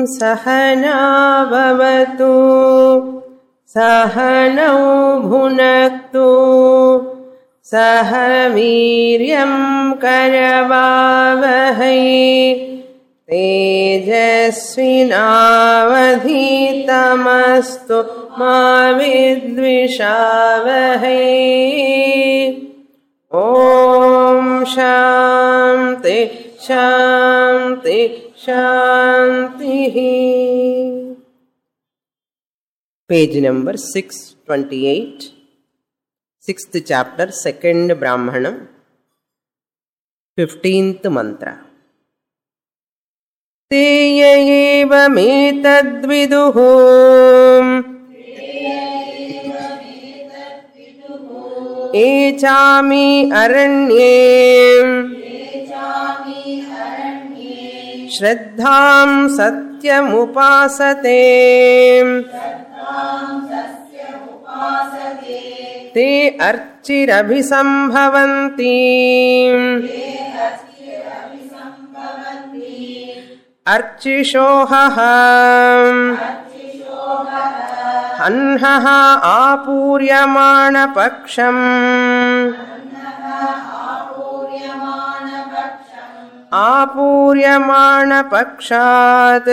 सहना भवतु सहनौ भुनक्तु सह वीर्यं करवावहै तेजस्विनावधीतमस्तु मा विद्विषावहै। ॐ शान्ति शान्ति शान्तिः। Page number 628, 6th chapter, 2nd Brahmanam, 15th mantra. तेय एवमेतद्विदुः एचामि अरण्ये श्रद्धां सत्यमुपासते ते अर्चिरभिसंभवन्ति अर्चिषोहः हन्हः आपूर्यमाणपक्षम् आपूर्यमाणपक्षात्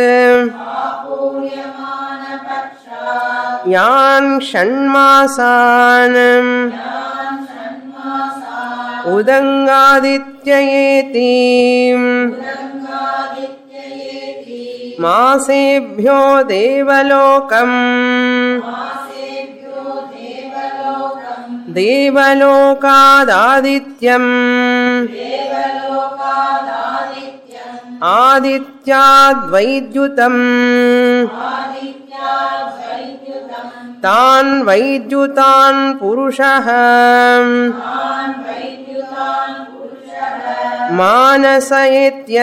यान् षण्मासान् उदङ्गादित्ययेति मासेभ्यो देवलोकम् देवलोकादादित्यम् आदित्याद्वैद्युतम् तान् वैद्युतान् पुरुषः मानसयेत्य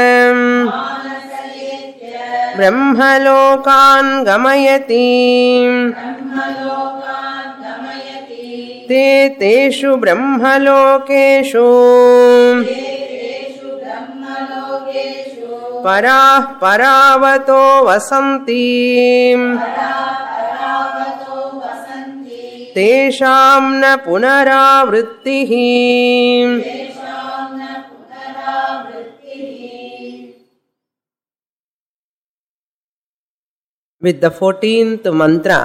ब्रह्मलोकान् गमयति ते तेषु ब्रह्मलोकेषु पराः परावतो वसन्ति तेषां न पुनरावृत्तिः। With the 14th mantra,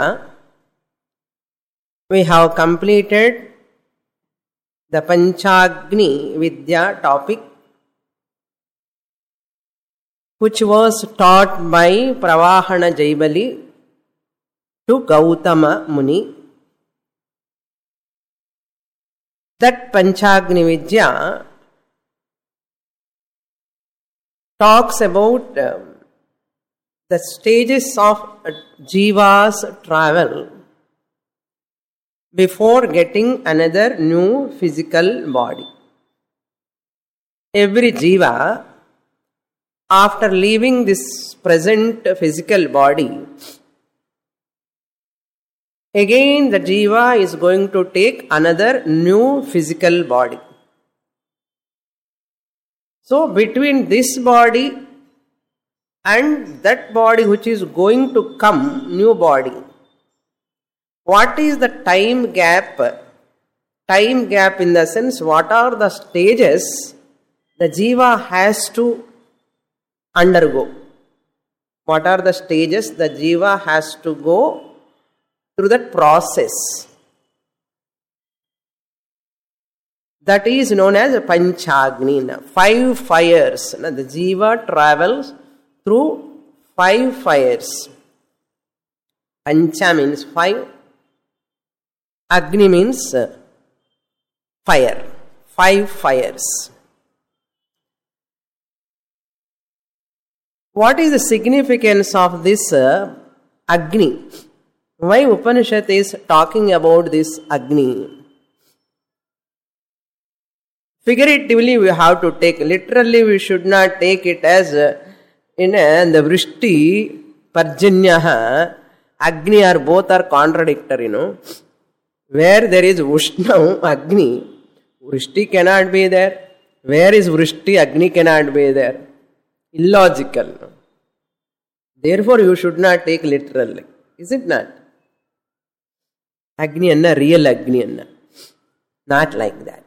we have completed the Panchagni Vidya topic, which was taught by Pravahana Jaibali to Gautama Muni. That Panchagni Vidya talks about the stages of Jiva's travel before getting another new physical body. Every Jiva, after leaving this present physical body, again the Jiva is going to take another new physical body. So between this body and that body which is going to come, new body, what is the time gap? Time gap in the sense, what are the stages the Jiva has to undergo? What are the stages the Jiva has to go through that process? That is known as Panchagni. 5 fires. The Jiva travels through 5 fires. Pancha means 5. Agni means fire. 5 fires. What is the significance of this Agni? Why Upanishad is talking about this Agni? Figuratively we have to take, literally we should not take it as in the Vrishti, Parjanyaha, Agni are both are contradictory, Where there is Ushna, Agni, Vrishti cannot be there. Where is Vrishti, Agni cannot be there. Illogical. Therefore, you should not take literally. Is it not? Agni anna, real Agni anna. Not like that.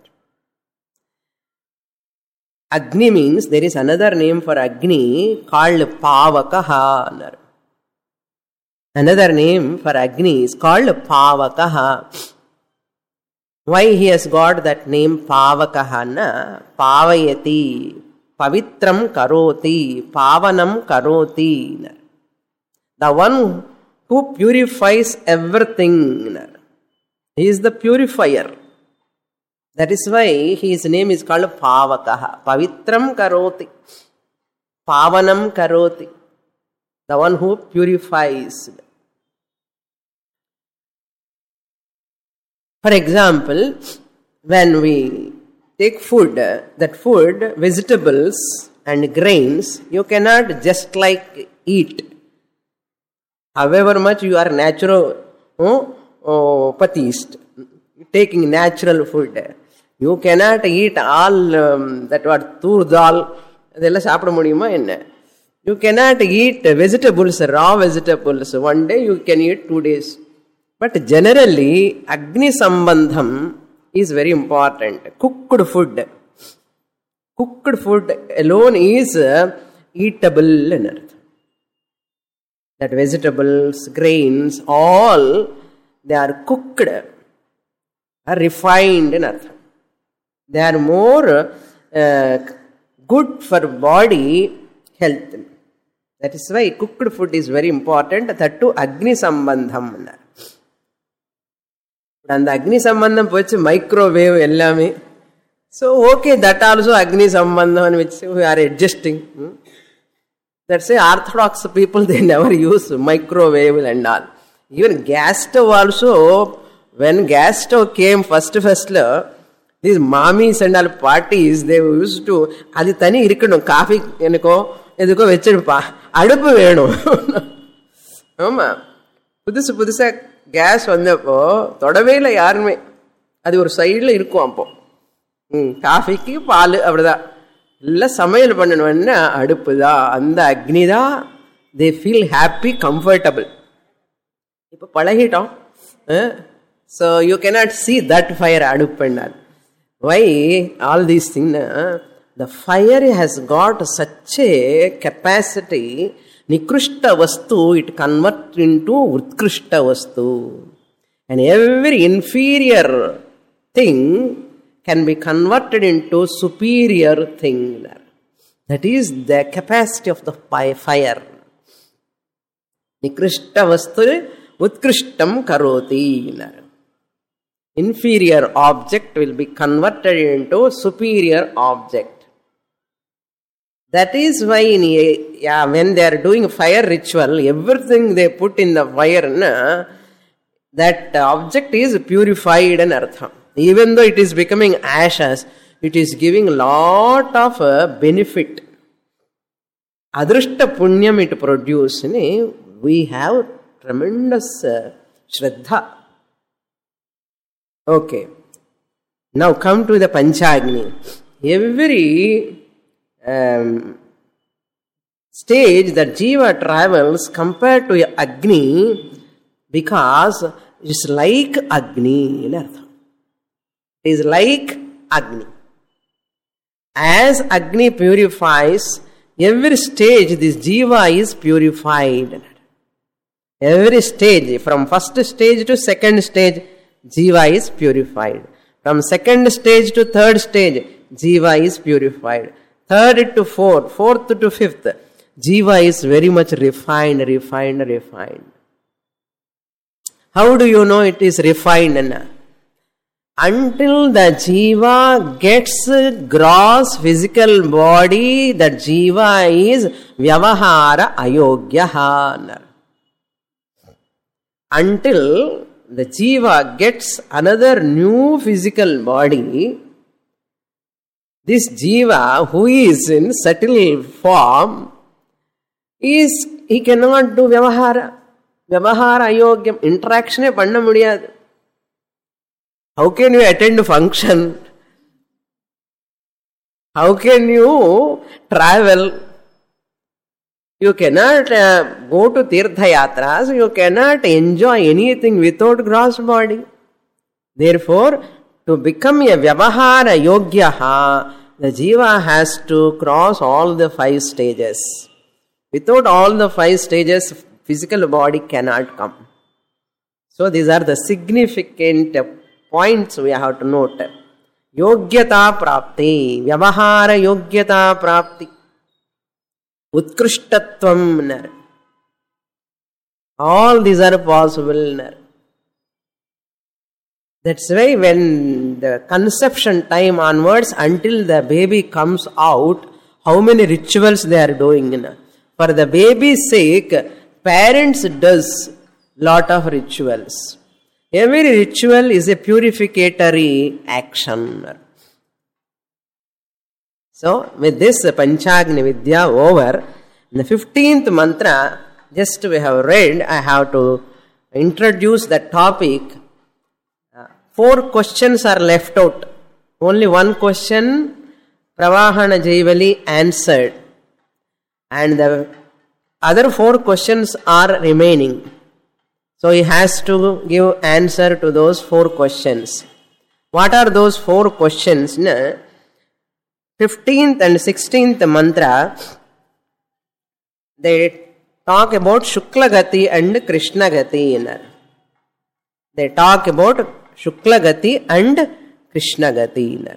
Agni means there is another name for Agni called Pavakaha. Another name for Agni is called Pavakaha. Why he has got that name Pavakaha? Pavayati, Pavitram Karoti, Pavanam Karoti. The one who purifies everything. He is the purifier. That is why his name is called Pavakaha. Pavitram Karoti, Pavanam Karoti. The one who purifies. For example, when we take food, that food, vegetables and grains, you cannot just like eat. However much you are naturopatist, taking natural food, you cannot eat all that what tur dal, you cannot eat vegetables, raw vegetables. One day you can eat 2 days. But generally, Agni Sambandham is very important. Cooked food. Cooked food alone is eatable. That vegetables, grains, all they are cooked, are refined. They are more good for body health. That is why cooked food is very important. That too Agni Sambandham. And the Agni Sambandham pochi microwave ellame. So okay, that also Agni Sambandham which we are adjusting. That's why orthodox people, they never use microwave and all. Even gas stove also, when gas stove came first, these mommies and all parties, they used to, adi tani irikadum, coffee enako, edukko vechirpa, adupu venum. Amma, pudusa gas vandappo, thodave illa yarume, adi or side la irukkum appo. Coffee ki paal avada. Illa samayal pannanuvanna adupu da, andha agni da, they feel happy, comfortable. Ipo palahitom. So you cannot see that fire adupu. Why all these things? The fire has got such a capacity. Nikrishta vastu, it converts into Utkrishta vastu. And every inferior thing can be converted into superior thing. That is the capacity of the fire. Nikrishta vastu Utkrishtam karoti. Inferior object will be converted into superior object. That is why when they are doing fire ritual, everything they put in the fire, that object is purified and artham. Even though it is becoming ashes, it is giving a lot of benefit. Adrishta punyam it produces. We have tremendous shraddha. Okay. Now come to the Panchagni. Every stage that Jiva travels compared to Agni, because it's like Agni. It is like Agni. As Agni purifies, every stage this Jiva is purified. Every stage, from first stage to second stage, Jiva is purified. From second stage to third stage, Jiva is purified. Third to fourth, fourth to fifth, Jiva is very much refined. How do you know it is refined? Until the Jiva gets gross physical body, that Jiva is Vyavahara Ayogyaha. Until the Jiva gets another new physical body, this Jiva who is in subtle form, he cannot do Vyavahara. Vyavahara Ayogyam, interaction panna mudiyadu. How can you attend a function? How can you travel? You cannot go to Tirtha Yatras, you cannot enjoy anything without gross body. Therefore, to become a Vyavahara Yogyaha, the Jiva has to cross all the 5 stages. Without all the 5 stages, physical body cannot come. So these are the significant points we have to note. Yogyata Prapti, Vyavahara Yogyata Prapti. Utkrishtatvam. All these are possible. That's why when the conception time onwards until the baby comes out, how many rituals they are doing. For the baby's sake, parents does lot of rituals. Every ritual is a purificatory action. So, with this Panchagni Vidya over, in the 15th mantra, just we have read, I have to introduce the topic. 4 questions are left out. Only 1 question, Pravahana Jaivali answered. And the other 4 questions are remaining. So he has to give answer to those 4 questions. What are those 4 questions? 15th and 16th mantra, they talk about Shukla Gati and Krishna Gati. They talk about Shukla Gati and Krishna Gati.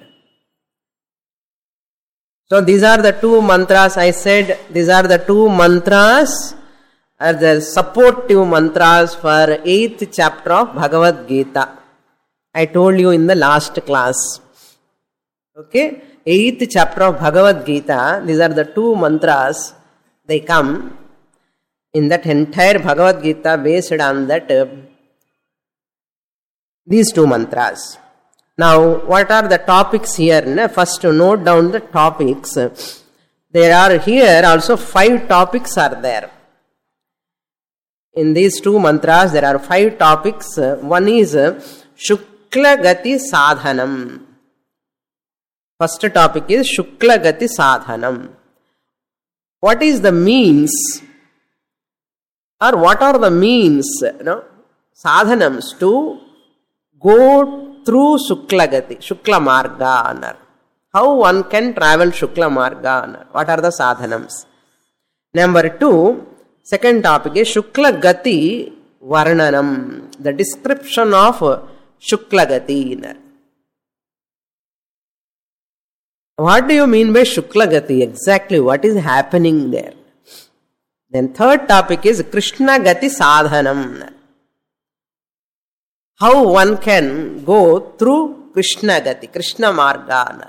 So these are the 2 mantras. I said these are the 2 mantras are the supportive mantras for 8th chapter of Bhagavad Gita. I told you in the last class. Okay, 8th chapter of Bhagavad Gita, these are the 2 mantras. They come in that entire Bhagavad Gita based on that these 2 mantras. Now, what are the topics here? First, to note down the topics. There are here also 5 topics are there. In these 2 mantras, there are 5 topics. One is Shukla Gati Sadhanam. First topic is Shukla Gati Sadhanam. What is the means? Or what are the means? Sadhanams to go through Shukla Gati, Shukla Marga. How one can travel Shukla Marga? What are the sadhanams? Number 2, second topic is Shukla Gati Varnanam, the description of Shukla Gati. What do you mean by Shukla Gati? Exactly what is happening there? Then third topic is Krishna Gati Sadhanam. How one can go through Krishna Gati, Krishna Marga,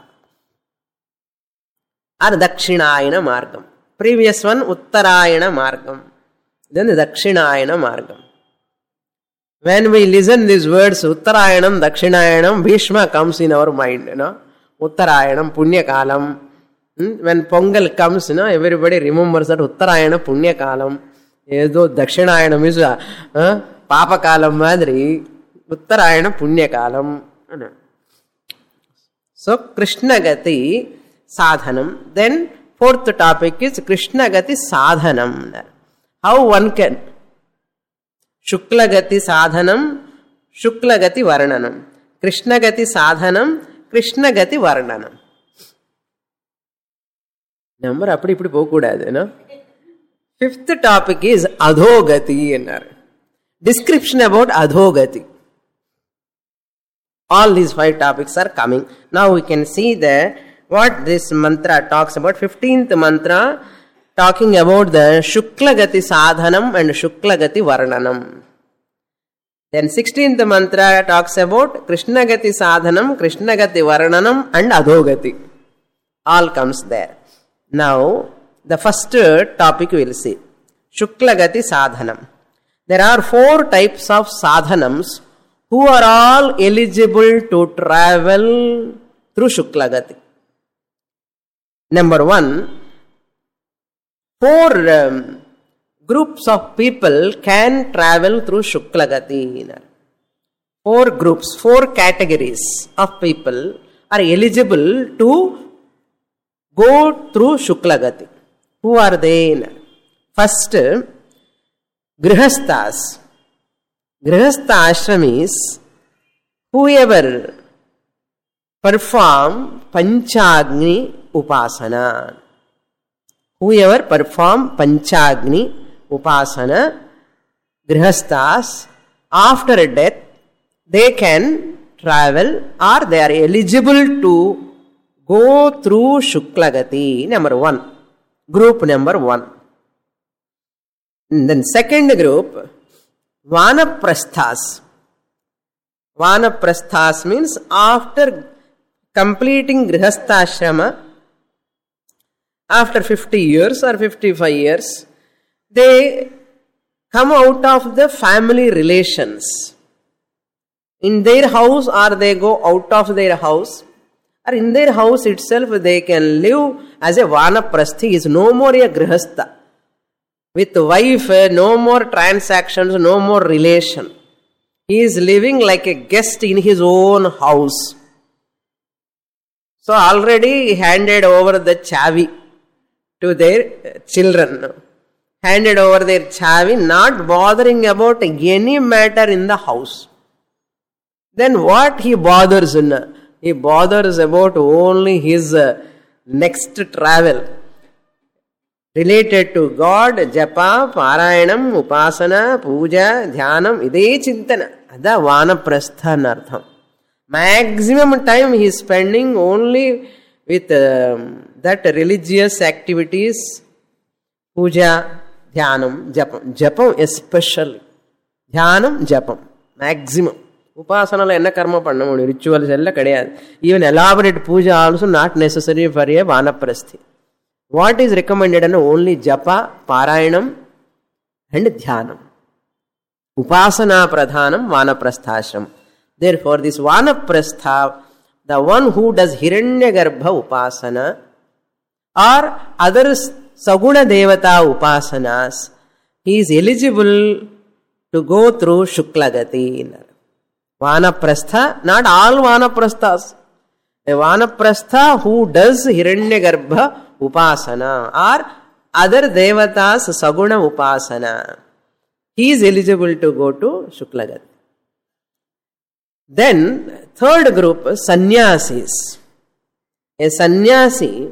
or Dakshinayana Margam. Previous one, Uttarayana Margam. Then the Dakshinayana Margam. When we listen these words, Uttarayanam, Dakshinayanam, Bhishma comes in our mind, Uttarayanam, Punya Kalam. When Pongal comes, everybody remembers that Uttarayana, Punya Kalam. Though Dakshinayanam is Papa Kalam Madri. Uttarayana Punya Kalam. So, Krishna Gati Sadhanam. Then, fourth topic is Krishna Gati Sadhanam. How one can? Shukla Gati Sadhanam, Shukla Gati Varnanam. Krishna Gati Sadhanam, Krishna Gati Varnanam. Number appadi ipdi pokudadu. Fifth topic is Adhogati. Description about Adhogati. All these 5 topics are coming. Now we can see what this mantra talks about. 15th mantra talking about the Shukla Gati Sadhanam and Shukla Gati Varnanam. Then 16th mantra talks about Krishna Gati Sadhanam, Krishna Gati Varnanam and Adhogati. All comes there. Now the first topic we will see. Shukla Gati Sadhanam. There are 4 types of sadhanams who are all eligible to travel through Shukla Gati. Number 1, 4 groups of people can travel through Shukla Gati. 4 groups, 4 categories of people are eligible to go through Shukla Gati. Who are they? First, Grihasthas. Grihastha ashram is whoever perform Panchagni Upasana. Whoever perform Panchagni Upasana, Grihasthas, after death, they can travel or they are eligible to go through Shuklagati, number 1. Group number 1. And then second group, Vanaprasthas. Vanaprasthas means after completing Grihasthashrama, after 50 years or 55 years, they come out of the family relations. In their house or they go out of their house, or in their house itself they can live as a Vanaprasthi, is no more a Grihastha. With wife, no more transactions, no more relation. He is living like a guest in his own house. So already handed over the chavi to their children. Handed over their chavi, not bothering about any matter in the house. Then what he bothers in? He bothers about only his next travel. Related to God, japa, parayanam, upasana, puja, dhyanam, ide chintana. Ada vanaprastha nartham. Maximum time he is spending only with that religious activities, puja, dhyanam, japam. Japam especially. Dhyanam, japam. Maximum. Upasana enna karma pannamudi, rituals ella kadiyadu. Even elaborate puja also not necessary for a vanaprasthi. What is recommended? Only japa, parayanam and dhyanam. Upasana pradhanam vanaprasthashram. Therefore, this vanaprastha, the one who does Hiranyagarbha upasana or other saguna devata upasanas, he is eligible to go through Shuklagati. Vanaprastha, not all vanaprasthas. A vanaprastha who does Hiranyagarbha upasana or other devatas saguna upasana, he is eligible to go to Shuklagati. Then third group, sannyasis. A sannyasi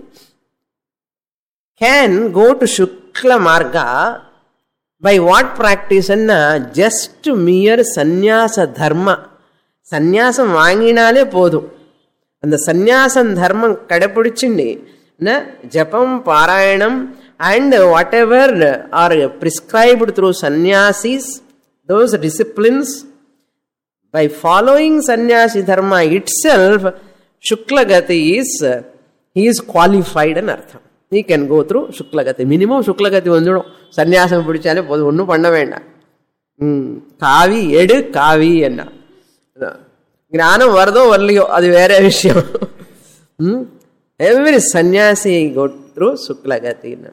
can go to Shukla Marga by what practice? Just mere sannyasa dharma. Sannyasam vaanginale podu. And the sannyasam dharma kadapudichindi. Japam, parayanam and whatever are prescribed through sannyasis, those disciplines, by following sannyasi dharma itself, Shuklagati is, he is qualified in artham. He can go through Shuklagati. Minimum Shuklagati vandu sannyasam pudichale podu onnu panna venda. Kavi edu kavi enna. Gnanam vardo varliyo adu vera vishayam. Every sannyasi go through Shuklagati.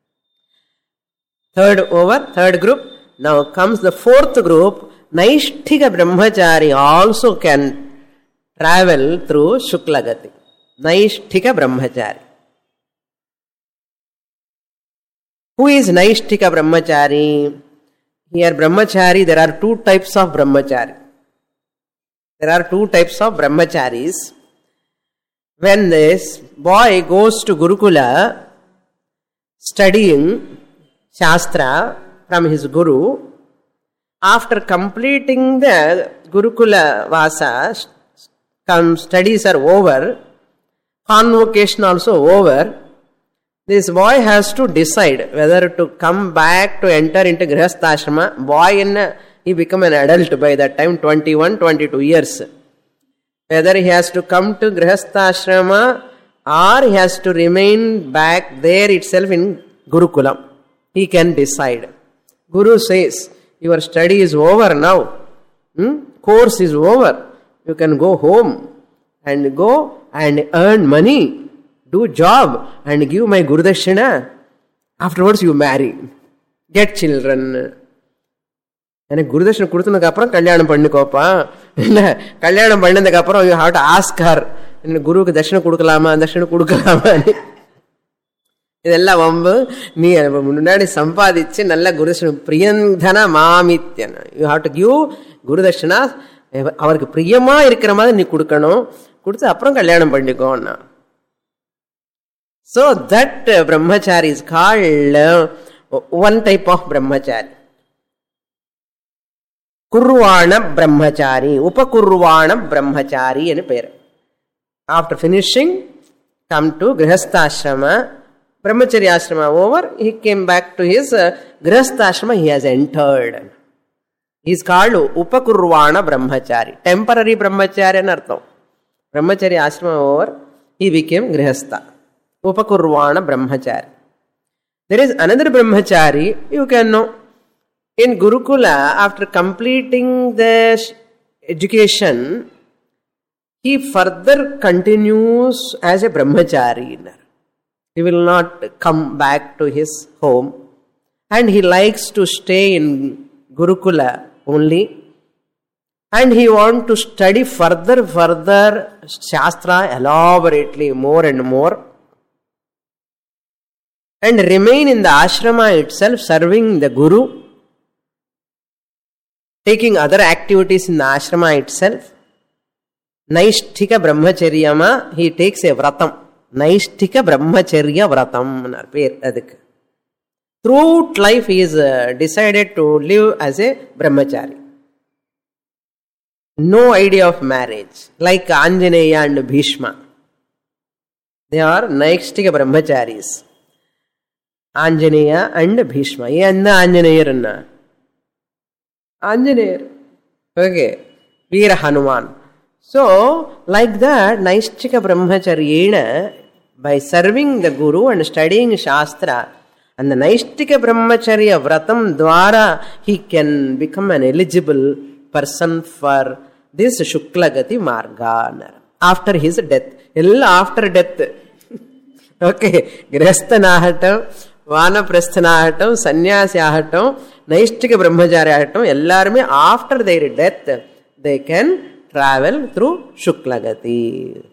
Third group. Now comes the fourth group. Naishthika Brahmachari also can travel through Shuklagati. Naishthika Brahmachari. Who is Naishthika Brahmachari? Here Brahmachari, there are two types of Brahmachari. There are two types of Brahmacharis. When this boy goes to Gurukula studying Shastra from his Guru, after completing the Gurukula Vasa, studies are over, convocation also over, this boy has to decide whether to come back to enter into Grihasthashrama. Boy, he become an adult by that time, 21, 22 years. Whether he has to come to Grihasthashrama or he has to remain back there itself in Gurukulam. He can decide. Guru says, your study is over now. Course is over. You can go home and go and earn money. Do job and give my Gurudakshina. Afterwards you marry. Get children. And Gurudakshina kuduthunadukku appuram kalyanam pannukoppa. Kalyanam pannadukku appuram you have to ask her. Guruku dakshina kudukalama, dakshina kudukalama. இதெல்லாம் வம்பு. நீ முன்னாடி சம்பாதிச்சு நல்ல குருதட்சணை பிரியந்தன மாமித்யன். You have to give gurudakshina. அவருக்கு பிரியமா இருக்கிற மாதிரி நீ கொடுக்கணும். கொடுத்து அப்புறம் கல்யாணம் பண்ணிக்கோன்னா. So that brahmachari is called one type of brahmachari. Kurvana brahmachari, upakurvana brahmachari enu per. After finishing, come to grihastha-ashrama. Brahmachari ashrama over, he came back to his grihastha-ashrama he has entered. He is called upakurvana brahmachari. Temporary brahmachari anu artham. Brahmachari ashrama over, he became grihastha. Upakurvana brahmachari. There is another brahmachari, you can know. In Gurukula, after completing the education, he further continues as a brahmachari. He will not come back to his home. And he likes to stay in Gurukula only. And he wants to study further Shastra elaborately, more and more. And remain in the ashrama itself, serving the Guru, taking other activities in the ashrama itself. Naishthika brahmacharyama, he takes a vratam. Naishthika brahmacharya vratam. Throughout life he is decided to live as a brahmachari. No idea of marriage. Like Anjaneya and Bhishma. They are Naishthika brahmacharis. Anjaneya and Bhishma. Enna Anjaneyarna? Anjaneyar. Okay. Veera Hanuman. So, like that, Naishthika brahmacharyena, by serving the Guru and studying Shastra, and the Naishthika brahmacharya vratam dwara, he can become an eligible person for this Shuklagati marga. After his death. Illa after death. Okay. Grihasthanahatam, Vanaprasthanahatam, Sannyasyahatam, Naishthika brahmacharyahatam, ellarume after their death, they can travel through Shuklagati.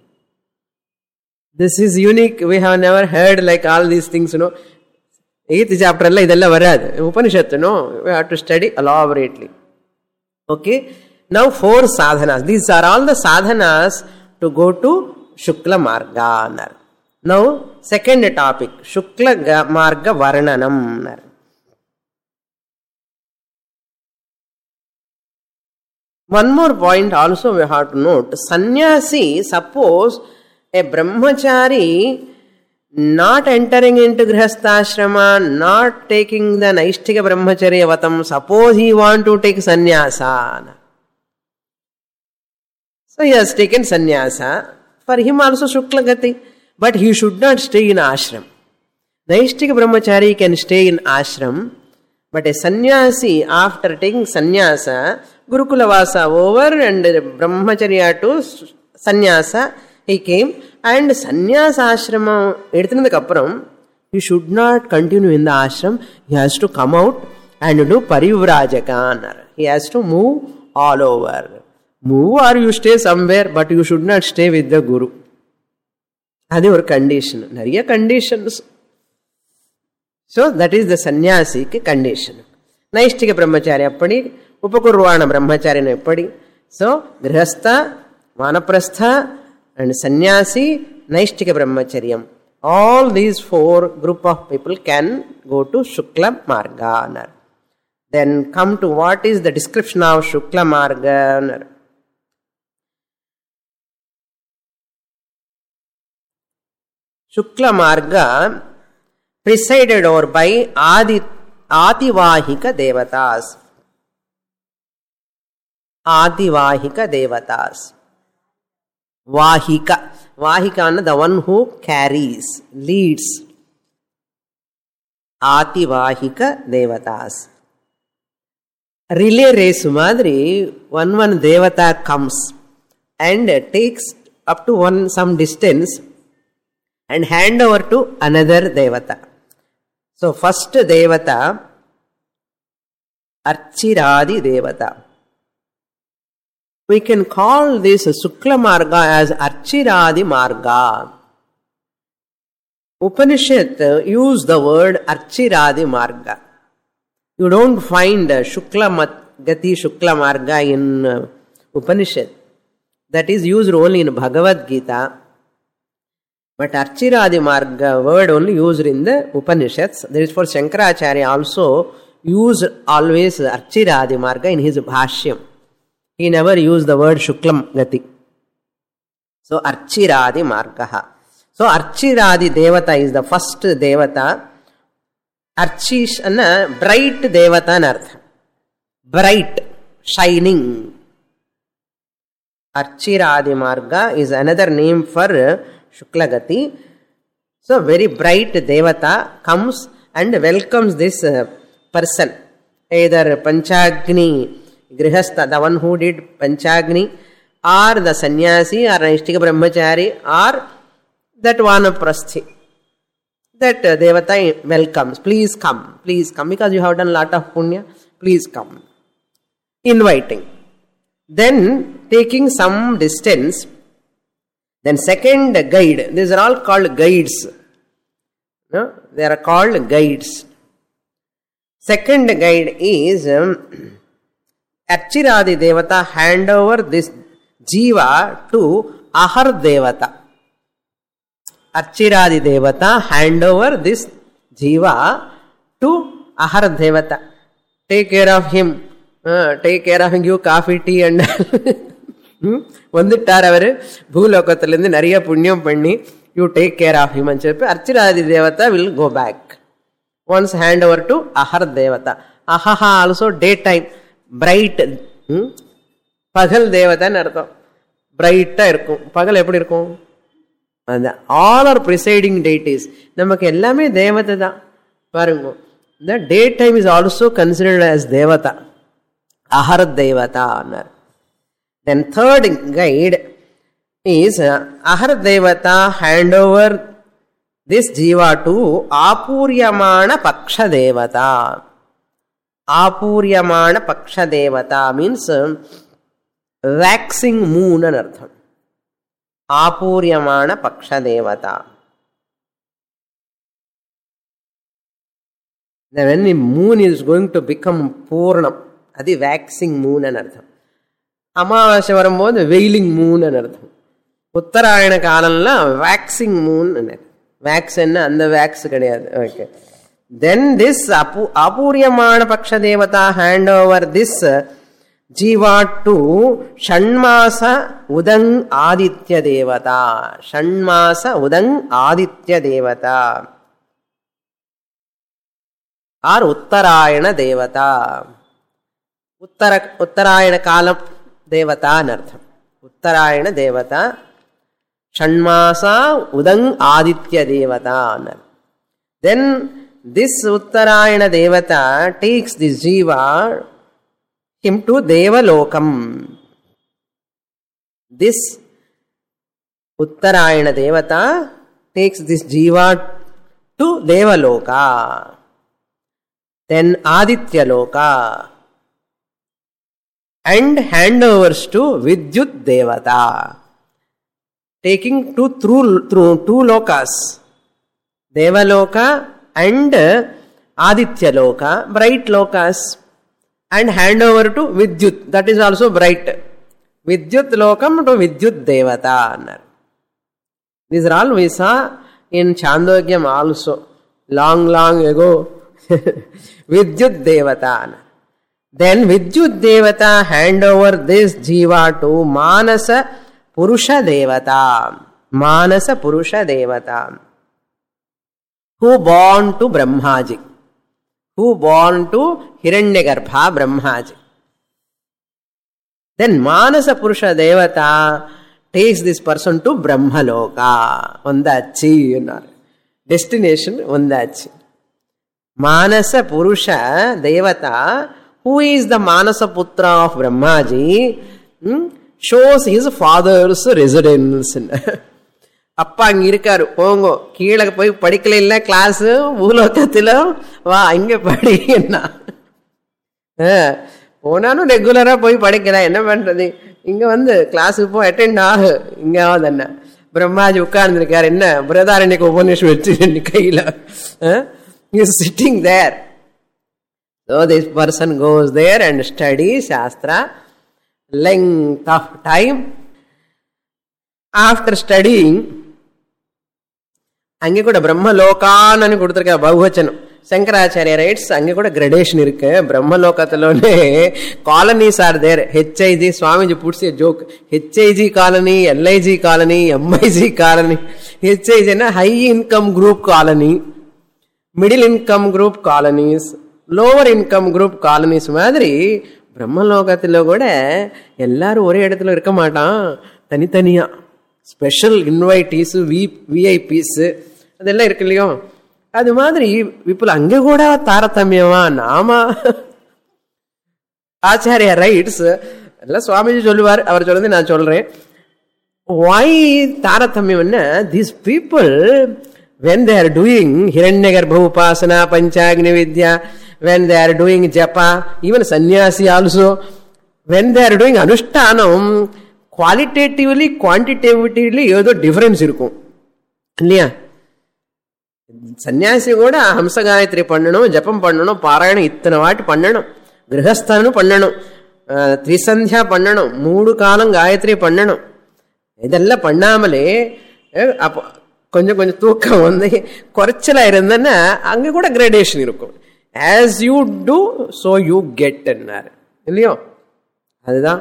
This is unique. We have never heard like all these things, 8th chapter la idella varadu. Upanishad, we have to study elaborately. Okay. Now 4 sadhanas. These are all the sadhanas to go to Shukla Marga. Now second topic, Shukla Marga Varnanam. One more point also we have to note. Sannyasi, suppose a brahmachari not entering into grihastha-ashrama, not taking the Naishthika brahmacharya vatam, suppose he want to take sannyasa. So he has taken sannyasa. For him also Shuklagati. But he should not stay in ashram. Naishthika brahmachari can stay in ashram. But a sannyasi, after taking sannyasa, Gurukula Vasa over and brahmacharya to sannyasa, he came. And sannyasa ashrama eduthinadukapram, he should not continue in the ashram. He has to come out and do parivrajaka. He has to move all over. Move or you stay somewhere, but you should not stay with the Guru. That is a condition. Nariya conditions. So that is the sannyasic condition. Naishthika brahmacharya appadi, upakurvana brahmacharya appadi. So grihastha, vanaprastha and sannyasi, Naishthika brahmacharyam. All these 4 group of people can go to Shukla Marga. Then come to what is the description of Shukla Marga. Shukla Marga presided over by Ativahika Devatas. Ativahika Devatas. Vahika. Vahika is the one who carries, leads. Ativahika Devatas. Relay race madri, one Devata comes and takes up to some distance and hand over to another Devata. So first Devata, Archiradi Devata. We can call this Shukla Marga as Archiradi Marga. Upanishad use the word Archiradi Marga. You don't find Shukla Gati Shukla Marga in Upanishad. That is used only in Bhagavad Gita. But Archiradi Marga word only used in the Upanishads. There is for Shankaracharya also used always Archiradi Marga in his Bhashyam. He never used the word Shuklam Gati. So Archiradi Margaha. So Archiradi Devata is the first Devata. Archish anna bright Devata nartha. Bright, shining. Archiradi Marga is another name for Shuklagati. So very bright Devata comes and welcomes this person. Either Panchagni Grihastha, the one who did Panchagni, or the sannyasi, or Naishtika Brahmachari, or that Vanaprasthi. That Devata welcomes. Please come, because you have done a lot of punya. Please come. Inviting. Then taking some distance. Then second guide. These are all called guides. No? They are called guides. Second guide is Archiradi Devata hand over this Jiva to Ahar Devata. Archiradi Devata hand over this Jiva to Ahar Devata. Take care of him. Take care of him, give coffee, tea and வந்துட்டார் அவரு பூலோகத்திலிருந்து நிறைய புண்ணியம் பண்ணி you take care of him అని చెప్పి Archiradi Devata will go back. Once hand over to Ahar Devata. Ahaha also daytime. Bright. பகல் தேவதான்னு அர்த்தம். பிரைட்டா இருக்கும். பகல் எப்படி இருக்கும்? All are presiding deities. நமக்கு எல்லாமே தேவதை தான் பாருங்க. The daytime is also considered as Devata. Ahar Devata. Then third guide is Ahar Devata hand over this Jiva to Apuryamana Paksha Devata. Apuryamana Paksha Devata means waxing moon and artham. Apuryamana Paksha Devata. Then when the moon is going to become Purnam, adi waxing moon and artham. Amavasya varumbodhu veiling moon and artham. Uttarayana kalamla waxing moon and wax enna and wax kadiyadu. Okay. Then this Apuryamana Paksha Devata hand over this Jiva to Shanmasa Udang Aditya Devata. Shanmasa Udang Aditya Devata. Or Uttarayana Devata. Uttarayana Kalam Devata anartham. Uttarayana Devata. Shanmasa Udang Aditya Devata anartham. Then this Uttarayana Devata takes this Jiva him to Devalokam. This Uttarayana Devata takes this Jiva to Devaloka. Then Aditya Loka. And handovers to Vidyut Devata. Taking through two lokas. Devaloka and Aditya Loka, bright lokas. And hand over to Vidyut, that is also bright. Vidyut Lokam to Vidyut Devata. These are all we saw in Chandogam also, long ago. Vidyut Devata. Then Vidyut Devata hand over this Jiva to Manasa Purusha Devata. Manasa Purusha Devata. Who born to Brahmaji. Who born to Hiranyagarbha Brahmaji. Then Manasa Purusha Devata takes this person to Brahmaloka. Ondachi, destination Ondachi. Manasa Purusha Devata, who is the Manasa Putra of Brahmaji, shows his father's residence. அப்பா அங்க இருக்காரு, போங்கோ கீழே போய் படிக்கல இல்ல class பூலோகத்துல வா இங்க படி என்ன போனாலும் ரெகுலரா போய் படிக்கலாம், என்ன பண்றது, இங்க வந்து கிளாஸுக்கு போய் அட்டெண்ட் ஆகு இங்காவது என்ன பிரம்மாஜி உட்கார்ந்துருக்காரு. என்ன பிரதாரண்யக்கு உபநிஷம் வச்சு கையில is sitting there. So this person goes there and studies Shastra, length of time. After studying, அங்கே கூட பிரம்மலோகான்னு கொடுத்துருக்க பகுவச்சனம். சங்கராச்சாரிய ரைட்ஸ் அங்கே கூட கிரடேஷன் இருக்கு. பிரம்மலோகத்திலோனே colonies are there. HIG, Swamiji puts a joke, HIG colony, LIG colony, MIG colony. ஹெச்ஐஜினா high income group colony, middle income group colonies, lower income group colonies மாதிரி பிரம்மலோகத்தில் கூட எல்லாரும் ஒரே இடத்துல இருக்க மாட்டான், தனித்தனியா ஸ்பெஷல் இன்வைட்டீஸ், விஐபிஸ் அதெல்லாம் இருக்கு இல்லையோ. அது மாதிரி இப்போ அங்கே கூட தாரதமியமா நாம ஆச்சாரிய ரைட்ஸ் எல்லாம் சுவாமிஜி சொல்லுவார். அவர் சொல்றது நான் சொல்றேன். why தாரதமியம்னா these people when they are doing Hiranyagarbha upasana, Panchagni Vidya, when they are doing japa, even sannyasi also, when they are doing anushtanam, qualitatively quantitatively ஏதோ டிஃபரன்ஸ் இருக்கும் இல்லையா. சன்னியாசி கூட ஹம்ச காயத்ரி பண்ணணும், ஜபம் பண்ணணும், பாராயணம் இத்தனை வாட்டி பண்ணணும், கிரகஸ்தனும் பண்ணணும், திரிசந்தியா பண்ணணும், 3 காலம் காயத்ரி பண்ணணும். இதெல்லாம் பண்ணாமலே அப்போ கொஞ்சம் கொஞ்சம் தூக்கம் வந்து குறைச்சலா இருந்தேன்னா அங்கே கூட கிரேடேஷன் இருக்கும். As you do so you get இல்லையோ. அதுதான்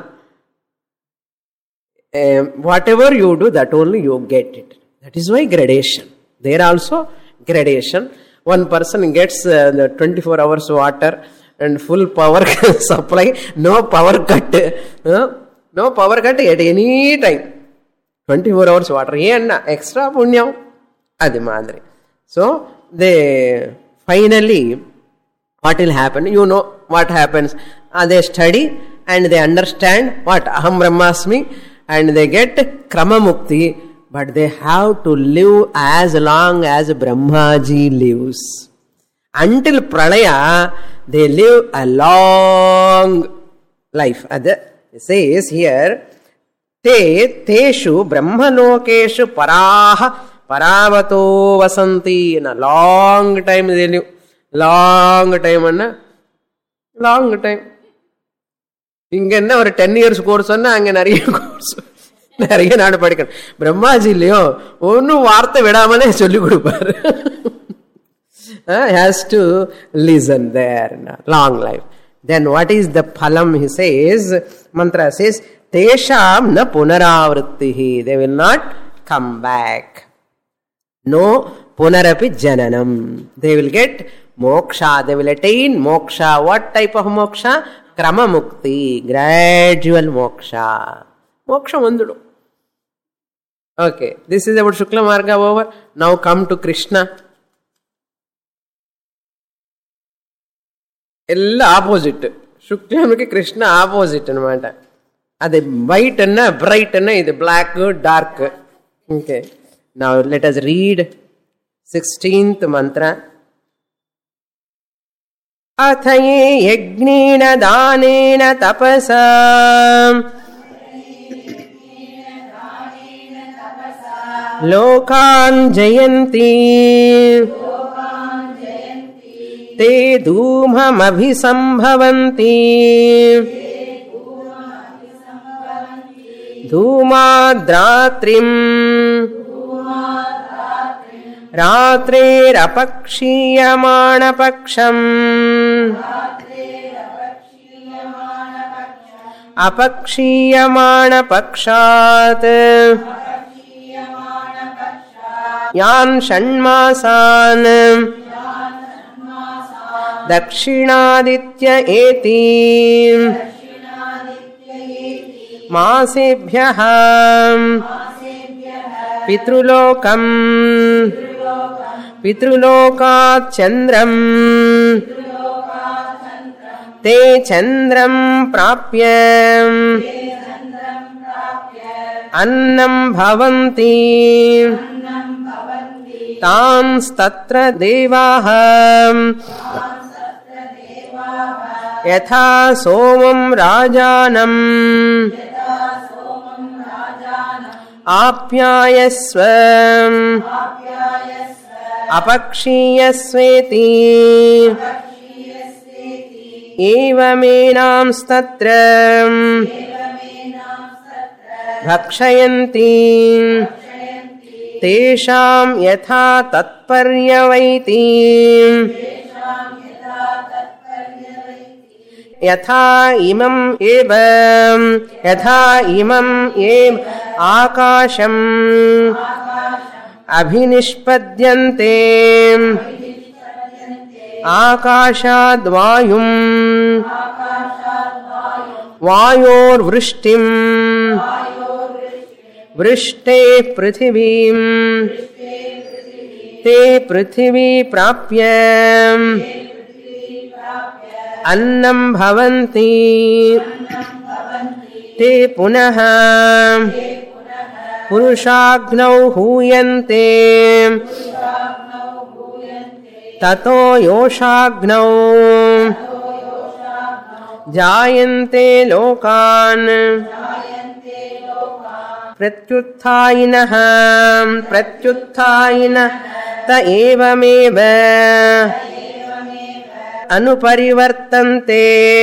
whatever you do, that only you get it. That is why gradation. There also gradation. One person gets the 24 hours water and full power supply, no power cut, no power cut at any time, 24 hours water. Yenna extra punyam adi madri. So they finally what will happen, you know what happens. They study and they understand what aham brahmasmi, and they get krama mukti, but they have to live as long as Brahmaji lives. Until pralaya they live a long life. It says here, teshu brahmalokeshu paraha paravato vasanti. In a long time they live. Long time anna long time. இங்க என்ன ஒரு 10 years course சொன்னா அங்க நிறைய course, நிறைய நாடு படிக்கணும். பிரம்மாஜி இல்லையோ ஒன்னும் வார்த்தை விடாமலே சொல்லி கொடுப்பாரு. has to listen there. Long life. Then what is the phalam? He says, mantra says, tesham na punaravrittihi. They will not come back. No punarapi jananam. They will get moksha. They will attain moksha. What type of moksha? Krama mukti, gradual moksha. Moksha vandudu. Okay, this is about Shukla Marga over. Now come to Krishna. Ella opposite. Shukla Krishna opposite anamata. Ade white and bright and idu black, dark. Okay. Now let us read 16th mantra. अथये यज्ञेन दानेन तपसा लोकान् जयन्ति ते धूममभिसम्भवन्ति धूमाद्रात्रिम् रात्रेरपक्षीयमाणपक्षम् अपक्षीयमाणपक्षात् यान् षण्मासान् दक्षिणादित्य एति मासेभ्यः पितृलोकम् पितृलोकात् चन्द्रम् ते चन्द्रम् प्राप्य अन्नम् भवन्ति तांस्तत्र देवाः यथा सोमम् राजानम् ఆప్యాయస్వ అపక్షీయస్వేతి ఏవమేనాంస్తత్ర భక్షయంతి తేషాం యథా తత్పర్యవైతి యథా ఇమం ఏవ ఆకాశం అభినిష్పద్యంతే ఆకాశాద్వాయుం వాయోర్వృష్టిం వృష్టే పృథివీం తే పృథివీ ప్రాప్య అన్నం భవంతి తే పునః పురుషాగ్నౌ హూయంతే తతో యోషాగ్నౌ జాయంతే లోకాన్ ప్రత్యుత్థాయినః త ఏవమేవ అనుపరివర్తంతే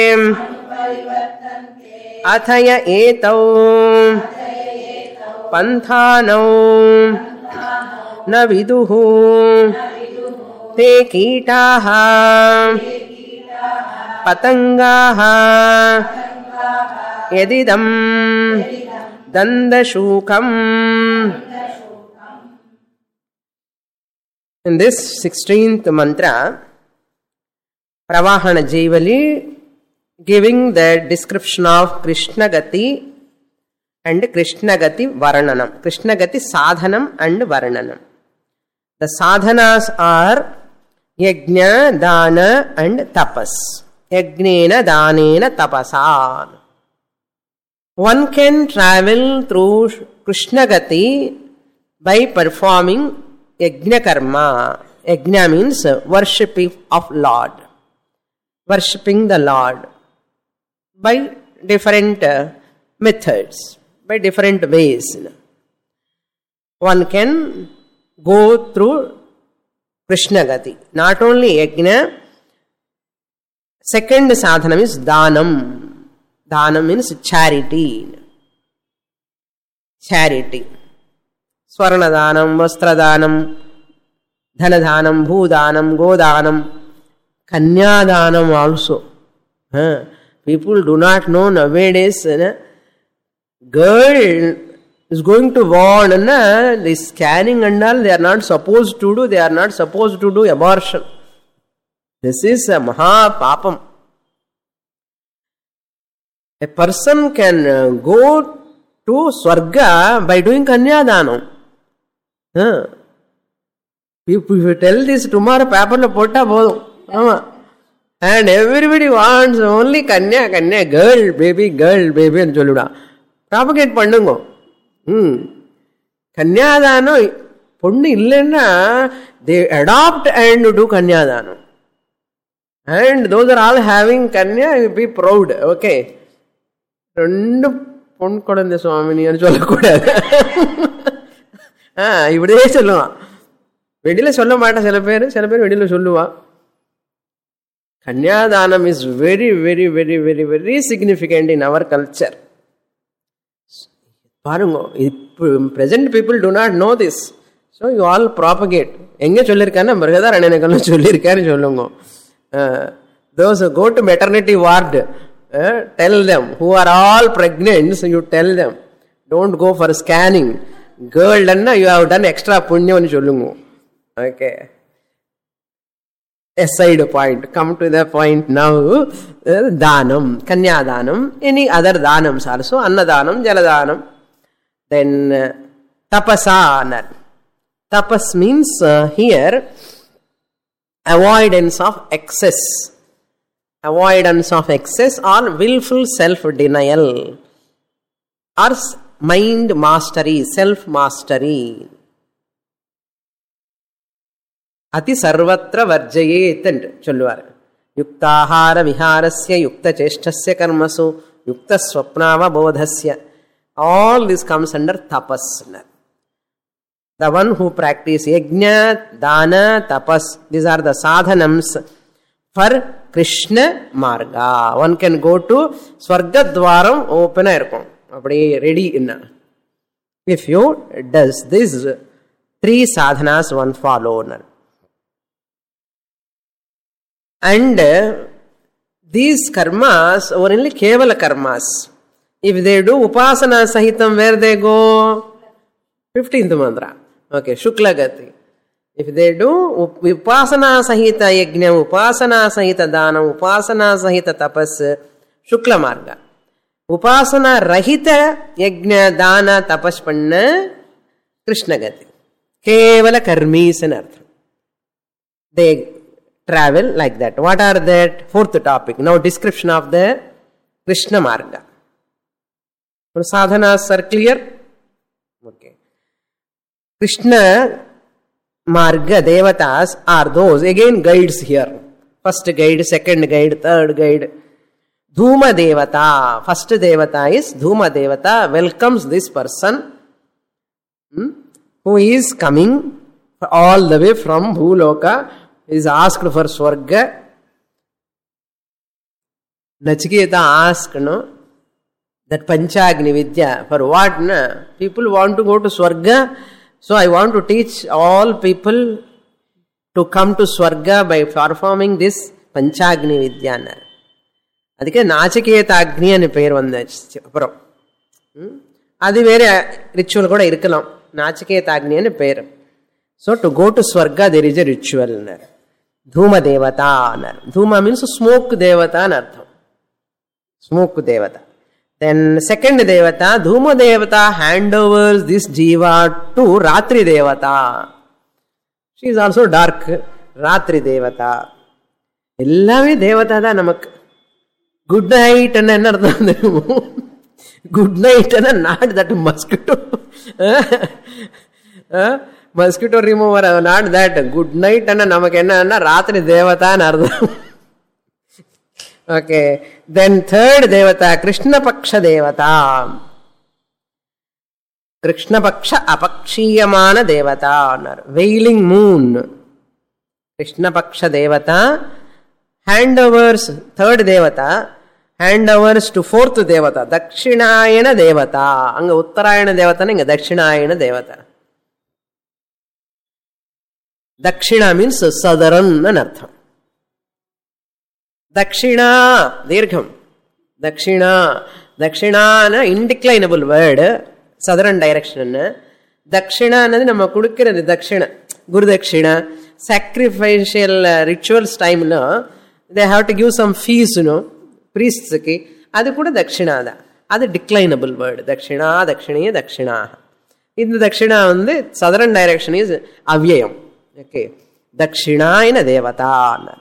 అథయ ఏతౌ పంథానౌ న విదుః తే కీటాః పతంగాః యదిదం దందశూకం. In this 16th mantra, Pravahana Jivali giving the description of Krishna Gati and Krishna Gati Varananam. Krishna Gati Sadhanam and Varananam. The sadhanas are Yajna, Dana and Tapas. Yajnena, Danena, Tapasa. One can travel through Krishna Gati by performing Yajna Karma. Yajna means worshipping of Lord. Worshipping the Lord by different methods, by different ways. One can go through Krishna Gati. Not only Yajna, second sadhana is Dhanam. Dhanam means charity. Charity. Swarna Dhanam, Vastra Dhanam, Dhana Dhanam, Bhudanam, Godanam, Kanya Dhanam also. People do not know nowadays. Girl is going to born and the scanning and all, they are not supposed to do. They are not supposed to do abortion. This is a Maha Papam. A person can go to Swarga by doing Kanyadanam. If you tell this tomorrow, paper lo potta bodum. And everybody wants only Kanya, girl, baby, and Joluda. Propagate Pandungo. Kanyadanam, Pundi illena, they adopt and do Kanyadanam. And those are all having Kanya, be proud. Okay. రెండు பொண்கொடந்த சுவாமினி சொல்லக்கூடாது. இப்படியே சொல்லுவான். வெளியில சொல்ல மாட்டான் சில பேர் வெளியில சொல்லுவான். Kanyadanam is very very very very very significant in our culture. பாருங்க, இப்போ present people do not know this. So you all propagate. எங்கே சொல்லியிருக்காருன்னா மிருகதாரண்யக்கெல்லாம் சொல்லியிருக்காருன்னு சொல்லுங்க. Those who go to maternity ward, tell them, who are all pregnant, so you tell them, don't go for scanning. Girl, you have done extra punya nu sollungo. Okay. A side point. Come to the point now. Dhanam, Kanya Dhanam, any other Dhanams also, Annadanam, Jaladanam. Then Tapasa. Tapas means here avoidance of excess. Avoidance of excess or willful self-denial or mind mastery, self-mastery. Ati sarvatra varjayet and cholluvar. Yuktahara viharasya yukta cheshtasya karmasu yukta swapnava bodhasya All this comes under tapas. The one who practice yajna, dana, tapas, these are the sadhanams for Krishna marga. One can go to Swarga Dwaram, open aircon. Ready in. If you does these 3 sadhanas, one follow. And these karmas are only kevala karmas. If they do upasana sahitam, where they go? 15th mantra. Okay, Shukla Gati. If they do upasana sahita yajna, upasana sahita dana, upasana sahita tapas, Shukla marga. Upasana rahita yajna, dana, tapas panna, Krishna Gati. Kevala karmis and artha. They travel like that. What are that? 4th topic. Now description of the Krishna marga. Sadhanas are clear? Okay. Krishna marga devatas are those, again guides here. First guide, second guide, third guide. Dhuma devata. First devata is Dhuma devata, welcomes this person who is coming all the way from Bhuloka, is asked for Swarga. Nachiketa asked, that Panchagni Vidya, for what? People want to go to Swarga, so I want to teach all people to come to Swarga by performing this Panchagni Vidya. Adike Nachiketa Agni ani peru vandu. Adi vere ritual kuda irukkalam. Nachiketa Agni ani peru. So to go to Swarga there is a ritual. Dhuma devata. Dhuma means smoke devata anartham. Smoke devata. Then second devata, Dhuma devata handovers this jiva to Ratri devata. She is also dark. Ratri devata. Ellame devata da namak. Good night and another. Good night and not that mosquito. Mosquito remover, not that. Good night and namakenna Ratri devata and ardha. Okay. Then third devata, Krishna Paksha devata. Krishna Paksha apakshiyamana devata. Veiling moon. Krishna Paksha devata handovers third devata, handovers to fourth devata, Dakshinayana devata. Anga Uttarayana devata, anga Dakshinayana devata. Dakshina means southern and artham. Dakshina, dirgham. Dakshina. Dakshina, indeclinable word. Southern direction. Dakshina, nama kudukkiradhu Dakshina. Guru Dakshina. Sacrificial rituals time, they have to give some fees, priests. Adu kuda Dakshina da. Adu declinable word. Dakshina, Dakshiniya, Dakshina. In the Dakshina, southern direction is Avyayam. Okay. Dakshinayana devata.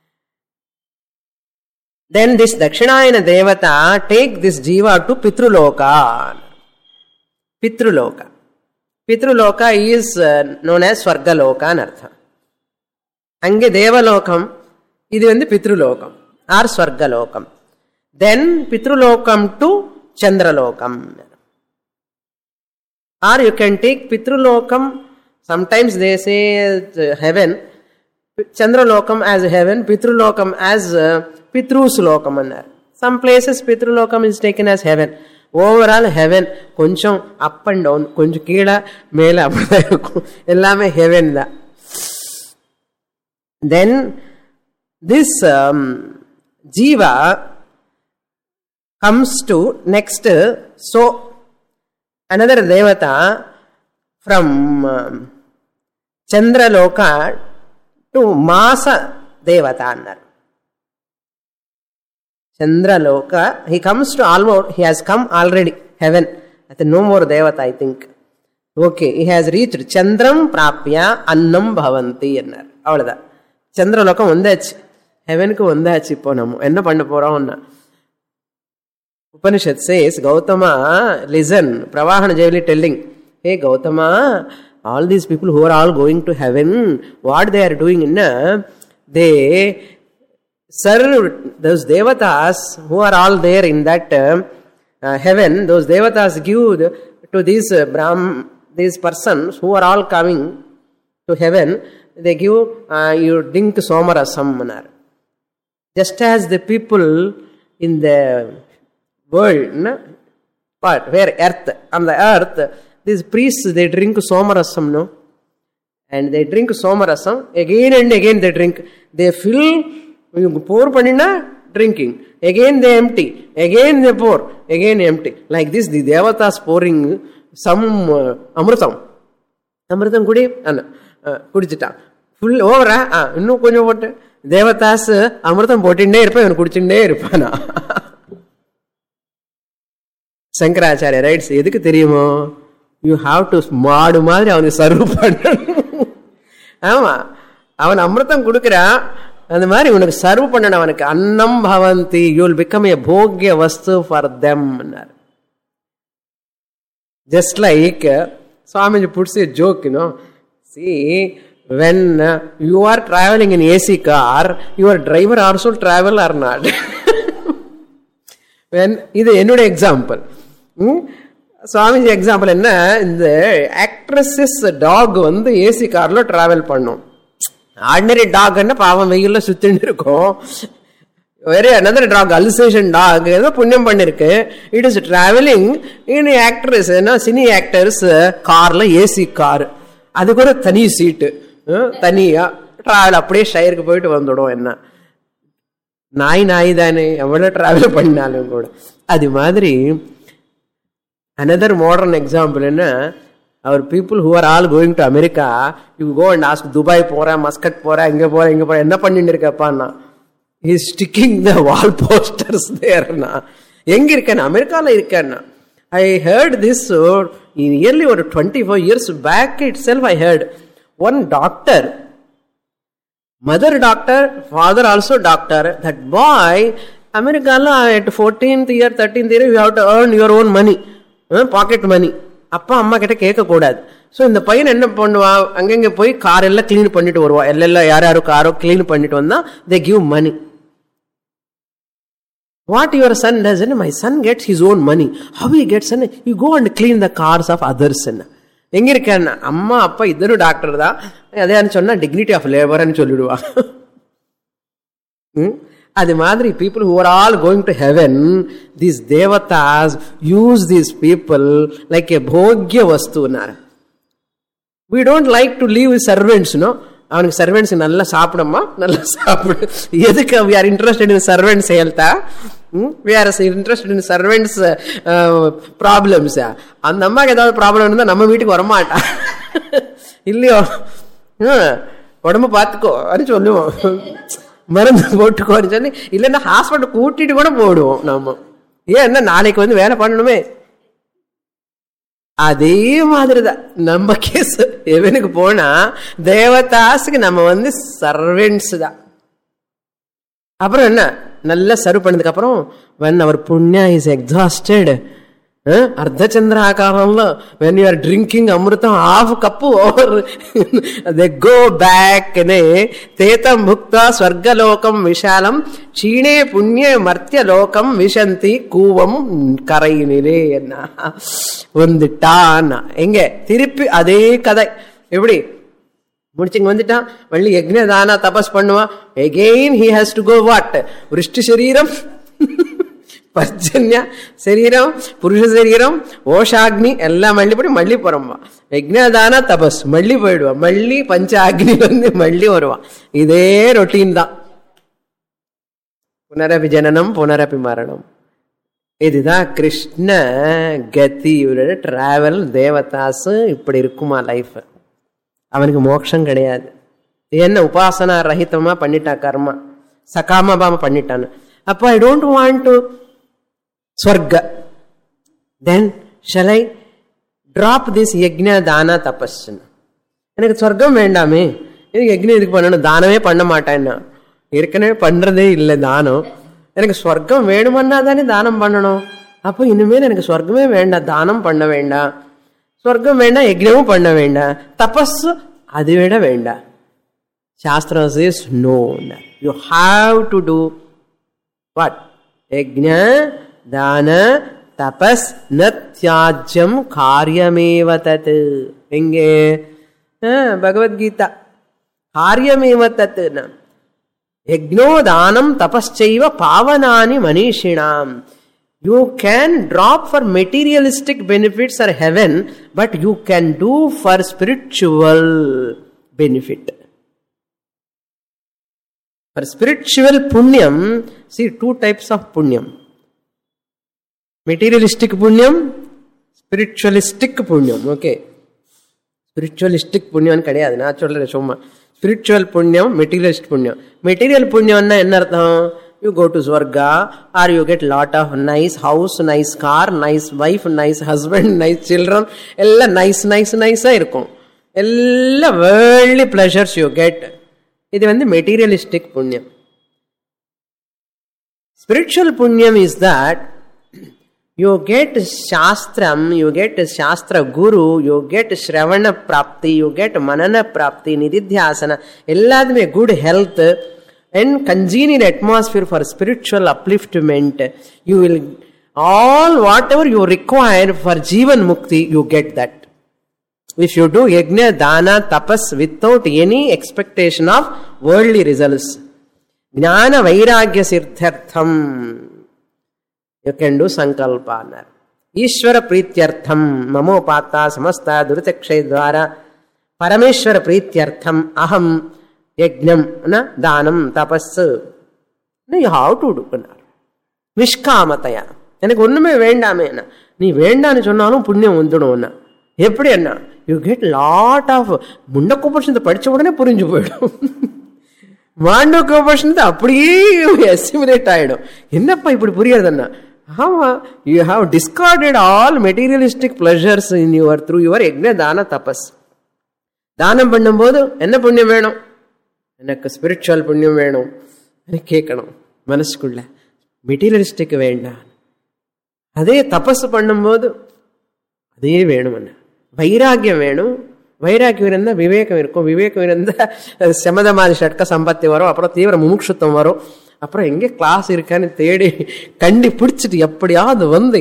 Then this Dakshinayana devata take this jiva to Pitruloka. Pitruloka. Pitruloka is known as Swargaloka anartha. Ange Devalokam, idu vandu Pitrulokam or Swargalokam. Then Pitrulokam to Chandralokam. Or you can take Pitrulokam, sometimes they say heaven, Chandralokam as heaven, Pitrulokam as Pitrusulokam. Some places Pitrulokam is taken as heaven. Overall heaven, koncham up and down, koncham keela, mela, ellame heaven da. Then this jiva comes to next, so another devata from Chandraloka to Masa devata. Chandraloka, he comes to almost, he has come already, heaven. No more devata, I think. Okay, he has reached Chandram Prapya Annam Bhavanti. Avladha. Chandralokam vandachi. Heaven ku vandachi ipo namu. Enna panna poram. Upanishad says, Gautama, listen. Pravahana Jayali telling, hey Gautama, all these people who are all going to heaven, what they are doing, they serve those devatas who are all there in that heaven, those devatas give to these persons who are all coming to heaven, they give, you drink somarasam. Just as the people in the world, where earth, on the earth, these priests, they drink somarasam, no? And they drink somarasam, again and again they drink. They fill, you pour panina, drinking. Again they empty. Again they pour. Again empty. Like this, the devatas pouring some amrutam. Amrutam kudi, kudichita. Full over, innu konjam potte. Devatas amrutam potinde irpa, ivanu kudichinde irpana. Shankaracharya writes, edukku theriyumo? You have to maadu maadri avanu serve pannanum. ஆமா, அவன் அமிர்தம் கொடுக்கிறான், அந்த மாதிரி உனக்கு serve பண்ணணும். அவனுக்கு அன்னம் பவந்தி, யூ வில் பிகம் எ போக்ய வஸ்து for them. Just like Swamiji puts a joke, see, when you are traveling in AC car, your driver also travel or not? When இது என்னுடைய எக்ஸாம்பிள். சுவாமிஜி எக்ஸாம்பிள் என்ன, இந்த ஆக்ட்ரஸஸ் டாக் வந்து AC கார்ல travel பண்ணும். Ordinary dog என்ன பாவம் வெயில்ல சுத்தின்னு இருக்கும். வேற another டாக், அல்சேஷன் டாக், ஏதோ புண்ணியம் பண்ணிருக்கு. It is travelling in actress, cine actors கார்ல, ஏசி கார், அதுக்கு ஒரு தனி சீட்டு, தனியா டிராவல், அப்படியே ஷயருக்கு போயிட்டு வந்துடும். என்ன நாய் தானே, எவ்வளவு டிராவல் பண்ணாலும் கூட. அது மாதிரி another modern example என்ன, our people who are all going to America, you go and ask, Dubai போற, மஸ்கட் போற, இங்க போற, இங்க போற, என்ன பண்ணிட்டு இருக்கப்பா? He is sticking the wall posters there. எங்க இருக்கேன்? அமெரிக்கால இருக்கேன். I heard this nearly over 24 years back itself. I heard one doctor, mother doctor, father also doctor, that boy, America at 14th year, 13th year, you have to earn your own money, pocket money. அப்பா அம்மா கிட்ட கேட்க கூடாது. So இந்த பையன் என்ன பண்ணுவான், அங்கங்க போய் கார் எல்லாம் கிளீன் பண்ணிட்டு வருவான். எல்லாம் யாரும் காரோ கிளீன் பண்ணிட்டு வந்தா they give money. What your son does, my son gets his own money. How he gets? You go and clean the cars of others. எங்க இருக்கேன்? அம்மா அப்பா இதரு டாக்டர் தான், அதே சொன்னா டிக்னிட்டி ஆஃப் லேபர்னு சொல்லிடுவா. அது மாதிரி people who are all going to heaven, these devatas use these people like a bhogya vastu. We don't like to live with servants, அவனுக்கு சர்வெண்ட்ஸ் நல்லா சாப்பிடமா, நல்லா சாப்பிடு. எதுக்கு we are interested in servants health? We are interested in servants problems. அந்த அம்மாக்கு ஏதாவது problem இருந்தா நம்ம வீட்டுக்கு வரமாட்டா, இல்லையோ? உடம்பு பார்த்துக்கோ அப்படின்னு சொல்லுவோம், மருந்து போட்டுக்கோன்னு சொல்லி, இல்லைன்னா ஹாஸ்பிட்டல் கூட்டிட்டு கூட போடுவோம் நம்ம. ஏன் நாளைக்கு வந்து வேலை பண்ணணுமே. அதே மாதிரிதான் நம்ம கேஸ். எவனுக்கு போனா தேவதாஸுக்கு நம்ம வந்து சர்வெண்ட்ஸ் தான். அப்புறம் என்ன, நல்லா சர்வ் பண்ணதுக்கு அப்புறம் when our punya is exhausted, அர்த்தச்சந்திராகாரம்ல when you are drinking அமிர்தம் half cup over, they go back தேதம் புக்தா ஸ்வர்கலோகம் Vishalam சீனே புண்ணிய மர்த்திய லோகம் விஷந்தி கூவம் கரையினிலே. என்ன வந்துட்டான் எங்க திருப்பி அதே கதை. எப்படி முடிச்சுங்க வந்துட்டான், வள்ளி யக்ஞதானா தபஸ் பண்ணுவான். again he has to go what, விருஷ்டி சரீரம், பர்ஜன்ய சரீரம், புருஷ சரீரம், ஓஷாக்னி எல்லாம் மள்ளி போறோம்பா. யக்ஞதான தபஸ் மள்ளி போயிடுவான், மள்ளி பஞ்ச அக்னி வந்து மள்ளி வருவான். இதே ரொட்டீன் தான். புனரபி ஜனனம் புனரபி மரணம். இதுதான் கிருஷ்ண கதி. இவரோட டிராவல் தேவதாஸ் இப்படி இருக்குமா லைஃப். அவனுக்கு மோட்சம் கிடையாது. என்ன உபாசனா ரஹிதமா பண்ணிட்டா, கர்மா சகாமபாம பண்ணிட்டான்னு. அப்போ ஐ டோன்ட் வாண்ட் டு ஸ்வர்க, then shall I drop this யக்ஞ தானா தபஸ். எனக்கு சொர்க்கம் வேண்டாமே, எனக்கு யக்ஞம் இதுக்கு பண்ணணும், தானமே பண்ண மாட்டேன்னா, ஏற்கனவே பண்றதே இல்லை தானம். எனக்கு சொர்க்கம் வேணுமன்னா தானே தானம் பண்ணணும். அப்போ இனிமேல் எனக்கு சொர்க்கமே வேண்டாம், தானம் பண்ண வேண்டாம், சொர்க்கம் வேண்டாம், யக்ஞமும் பண்ண வேண்டாம், தபஸ் அது விட வேண்டாம். சாஸ்திரம் says no, you have to do what? Yagna தான தபஸ் நத்யாஜ்யம் காரியமேவ தத். எங்கே? பகவத்கீதா. காரியமேவ தத். யக்ஞோ தானம் தபஸ்சைவ பாவனானி மனிஷிணாம். You can drop for materialistic benefits or heaven, but you can do for spiritual benefit. For spiritual punyam, see two types of punyam. Materialistic punyam, spiritualistic punyam. Okay. Spiritualistic punyam கிடையாது, நான் சொல்றேன் சும்மா. Spiritual punyam, materialistic punyam. Material punyamna என்ன அர்த்தம்? You go to Swarga, or you get lot of nice house, nice car, nice wife, nice husband, nice children. Ella nice இருக்கும். Ella worldly pleasures you get. இது வந்து materialistic punyam. Spiritual punyam is that you get shastram, you get shastra guru, you get shravana prapti, you get manana prapti, nididhyasana, எல்லாத்துமே good health and congenial atmosphere for spiritual upliftment. You will all whatever you require for Jivan Mukti, you get that. If you do yajna, dana, tapas without any expectation of worldly results, jnana vairagya siddhartham, you can do sankalpa. Ishvara prityartham mamopata samasta duritakshay dvara parameshvara prityartham aham yajnam தானம் தபஸ் you have to do. நிஷ்காமத்தையா, எனக்கு ஒண்ணுமே வேண்டாமே, நீ வேண்டான்னு சொன்னாலும் புண்ணியம் வந்துடும். எப்படி என்ன? யூ கெட் லாட் ஆஃப் முண்டக்கோபனிஷத்தை படிச்ச உடனே புரிஞ்சு போயிடும். மாண்டோகோபனிஷத்து அப்படியே அசிமுலேட் ஆயிடும். என்னப்பா இப்படி புரியாதுன்னா, ஆமா, you have discarded all materialistic pleasures in your through your யஜ்ஞ தான தபஸ். தானம் பண்ணும்போது என்ன புண்ணியம் வேணும்? எனக்கு ஸ்பிரிச்சுவல் புண்ணியம் வேணும் கேட்கணும் மனசுக்குள்ள, மெட்டீரியலிஸ்டிக் வேண்டாம். அதே தபஸ் பண்ணும்போது அதே வேணும். வைராக்கியம் வேணும். வைராக்கியம் இருந்தால் விவேகம் இருக்கும். விவேகம் இருந்தால் சமதமாதி ஷட்க சம்பத்தி வரும். அப்புறம் தீவிர முமுட்சுத்தம் வரும். அப்புறம் எங்கே கிளாஸ் இருக்கான்னு தேடி கண்டி பிடிச்சிட்டு எப்படியாவது வந்து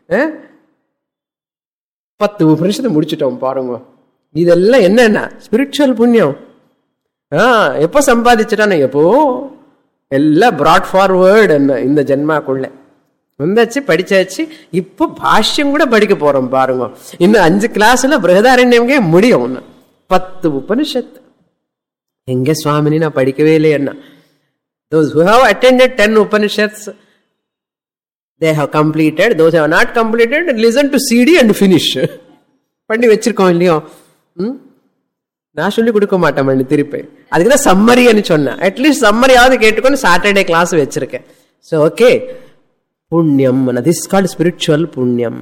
10 உபநிஷத்தை முடிச்சுட்டோம் பாருங்க. இதெல்லாம் என்னன்னா ஸ்பிரிச்சுவல் புண்ணியம். எப்போ சம்பாதிச்சுட்டானே, எப்போ எல்லாம் பிராட் ஃபார்வர்டு என்ன இந்த ஜென்மாக்குள்ள வந்தாச்சு, படிச்சாச்சு. இப்போ பாஷ்யம் கூட படிக்க போறோம் பாருங்க. இன்னும் 5 கிளாஸ்ல பிரகதாரண்யம்கே முடியும். 10 உபனிஷத்து எங்க சுவாமினி நான் படிக்கவே இல்லை என்ன. Those who have attended 10 Upanishads, they have completed. Those who have not completed, listen to CD and finish. பண்ணி வச்சிருக்கோம் இல்லையோ. நான் சொல்லி கொடுக்க மாட்டேன் திருப்பி. அதுக்குதான் சம்மரின்னு சொன்னேன். அட்லீஸ்ட் சம்மரியாவது கேட்டுக்கொண்டு சாட்டர்டே கிளாஸ் வச்சிருக்கேன். ஸோ ஓகே, புண்ணியம், திஸ் கால்ட் ஸ்பிரிச்சுவல் புண்ணியம்.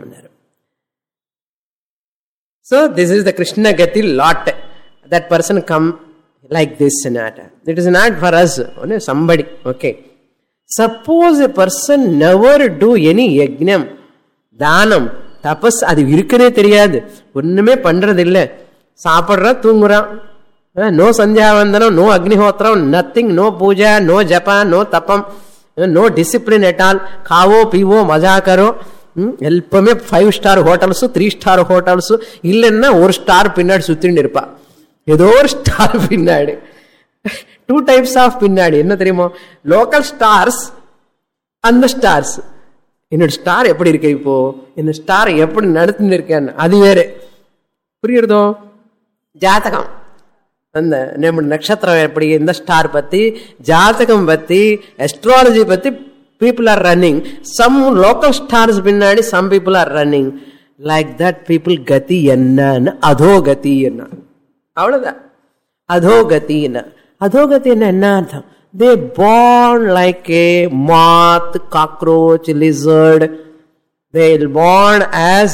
So this is the Krishna கதி lot. That person come like this. It is not for us, somebody. Okay, suppose a person never do any yajnam, தானம், தபஸ், அது இருக்கனே தெரியாது, ஒண்ணுமே பண்றது இல்லை, சாப்பிட்றான் தூங்குறான், நோ சந்தியாவந்தனம், நோ அக்னிஹோத்திரம், நத்திங், நோ பூஜா, நோ ஜபா, நோ தப்பம், நோ டிசிப்ளின் at all, காவோ பீவோ மஜா கரோ. எப்பவுமே 5 ஸ்டார் ஹோட்டல்ஸு 3 ஸ்டார் ஹோட்டல்ஸு இல்லைன்னா 1 ஸ்டார் பின்னாடி சுத்தின்னு இருப்பா. ஏதோ ஒரு ஸ்டார் பின்னாடி. 2 types ஆஃப் பின்னாடி என்ன தெரியுமோ? லோக்கல் ஸ்டார்ஸ், அந்த ஸ்டார்ஸ். என்னோட ஸ்டார் எப்படி இருக்க, இப்போ இந்த ஸ்டார் எப்படி நடத்துன்னு இருக்கேன்னு அது வேறு. புரியுறதோ? ஜாதகம், அந்த நம்ம நட்சத்திரம் எப்படி, இந்த ஸ்டார் பத்தி, ஜாதகம் பத்தி, அஸ்ட்ராலஜி பத்தி people are running. Some local stars பின்னாடி some people are running. Like that people கதி என்ன, அதோ கதி என்ன, அவ்வளவுதான். அதோகத்தின்னா, அதோகத்தின்னா என்ன அர்த்தம்? They born like a moth, cockroach, lizard. They born as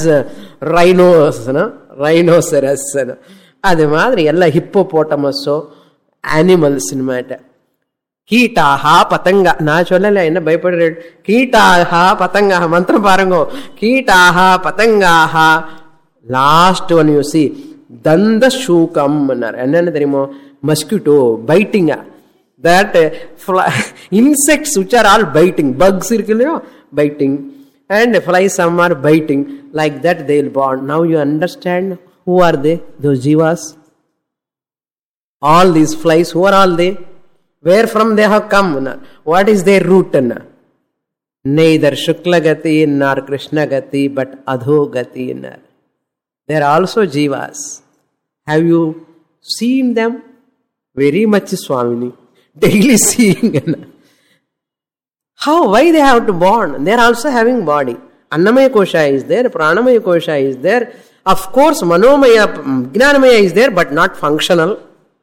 rhinoceros. அது மாதிரி எல்லா ஹிப்போபோட்டமஸோ அனிமல்ஸ் மேட்டர். கீட்டாஹா பதங்கா, நான் சொல்லல, என்ன பயப்படுற? கீட்டாஹா பதங்கா மந்திரம் பாருங்க. கீட்டாஹா பதங்காஹா. லாஸ்ட் ஒன் யூ சி தந்த சூகம். என்னன்னு தெரியுமோ? Mosquito biting. That insects which are all biting. bugs இருக்கு இல்லையோ, biting. and flies, some are biting. Like that they will born. Now you understand who are they? Those jivas. All these flies, who are all they? Where from they have come? What is their root? Neither Shukla Gati nor Krishna Gati, but Adho Gati. They are also jivas. Have you seen them? Very much, Swamini. Daily seeing. How? Why they have to born? They are also having body. Annamaya Kosha is there, Pranamaya Kosha is there. Of course, Manomaya, Jnanamaya is there, but not functional.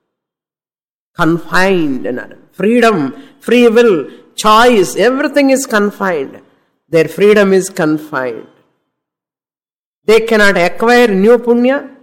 Confined. Freedom, free will, choice, everything is confined. Their freedom is confined. They cannot acquire new punya.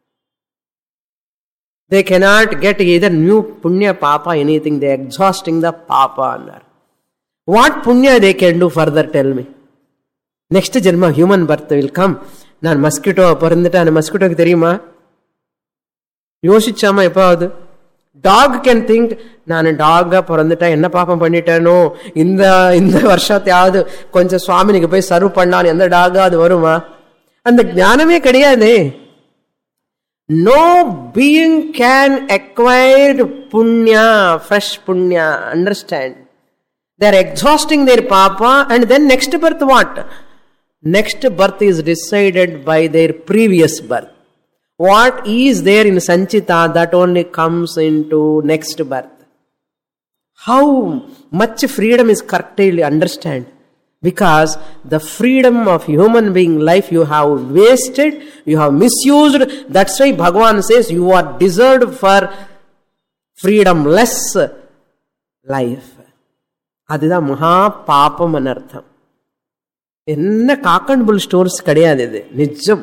They cannot get either new punya, papa, anything. They are exhausting the papa. What punya they can do further, tell me. Next janma, human birth will come. Nan mosquito, parandita, mosquito ki theriyuma? Yosichama epavadu. Dog can think, ನಾನು டாಗ பிறந்துட்டா என்ன பாப்பம் பண்ணிட்டேனோ, இந்த வருஷத்தையாவது கொஞ்சம் சுவாமினிக்கு போய் serve பண்ணான்னு எந்த டாகா அது வருமா? அந்த ஞானமே கிடையாது. No being can acquire punya, fresh punya, understand? They are exhausting their papa, and then next birth what? Next birth is decided by their previous birth. What is there in Sanchita, that only comes into next birth. How much freedom is curtailed, understand? Because the freedom of human being life you have wasted, you have misused. That's why Bhagavan says you are deserved for freedomless life. அதுதான் மகா பாபம் அர்த்தம். என்ன காக் and pull stores கிடையாது, இது நிஜம்.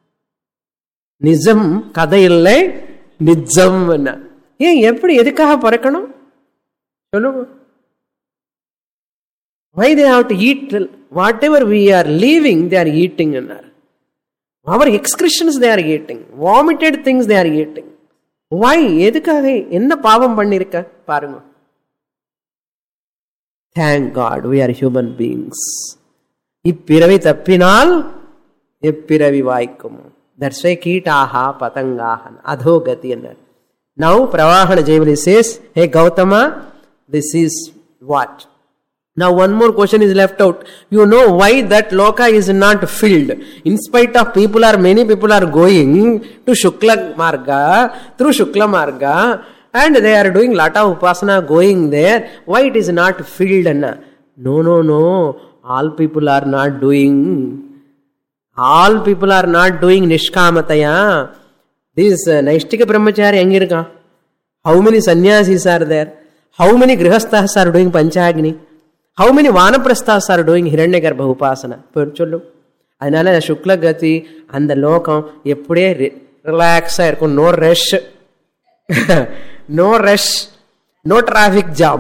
நிஜம் கதை இல்லை, நிஜம். ஏன் எப்படி எதுக்காக பிறக்கணும் சொல்லுங்க? Why they have to eat? Whatever we are leaving, they are eating. Our excretions they are eating. Vomited things they are eating. Why? எதுக்காக? என்ன பாவம் பண்ணிருக்க பாருங்க. Thank God we are human beings. இப்பிறவி தப்பினால் எப்பிறவி வாய்க்கும். That's why கீட்டாஹா பதங்காஹன் அதோகதி என்ன. Now Pravahana Jayavali says, hey Gautama, this is what? Now one more question is left out. You know why that loka is not filled? In spite of many people are going to Shukla Marga, through Shukla Marga, and they are doing lot of upasana going there. Why it is not filled? No. All people are not doing. All people are not doing Nishkamataya. This Naishtika Brahmachari engirka. How many sannyasis are there? How many grihasthas are doing Panchagni? How many vanaprasthas are doing Hiranyagarbha upasana? Cholu. Adnala Shukla Gati and the lokam eppude relax irukkum, no rush. No rush, no traffic jam.